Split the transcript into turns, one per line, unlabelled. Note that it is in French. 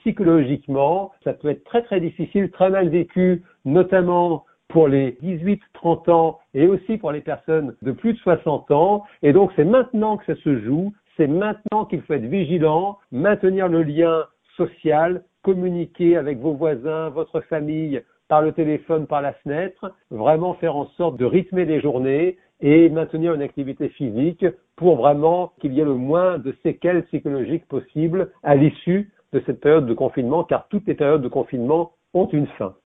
psychologiquement, ça peut être très très difficile, très mal vécu, notamment pour les 18-30 ans et aussi pour les personnes de plus de 60 ans. Et donc c'est maintenant que ça se joue, c'est maintenant qu'il faut être vigilant, maintenir le lien social, communiquer avec vos voisins, votre famille, par le téléphone, par la fenêtre, vraiment faire en sorte de rythmer les journées et maintenir une activité physique pour vraiment qu'il y ait le moins de séquelles psychologiques possibles à l'issue de cette période de confinement, car toutes les périodes de confinement ont une fin.